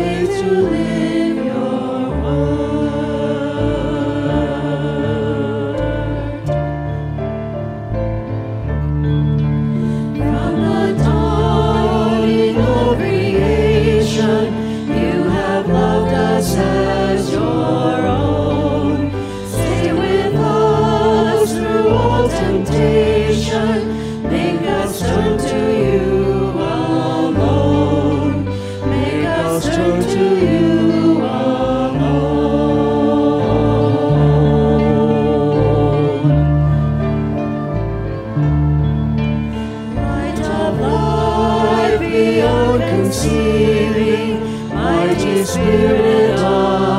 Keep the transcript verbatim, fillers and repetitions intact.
faith to live your word. From the dawning of creation, you have loved us as your own. Stay with us through all temptation. Make us turn to you alone. Make us turn to you alone. Light of life beyond conceiving, mighty Spirit of